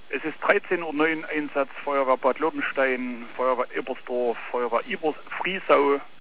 Es ist 13:09 Uhr, Einsatz Feuerwehr Bad Lobenstein, Feuerwehr Ebersdorf, Feuerwehr Friesau,